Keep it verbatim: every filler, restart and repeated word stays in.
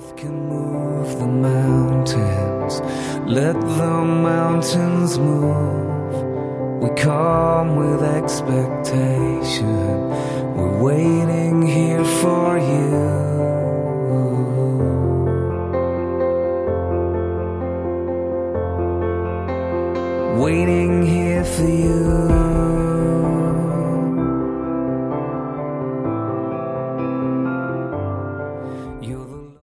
Can move the mountains, let the mountains move. We come with expectation, we're waiting here for you. Waiting here for you.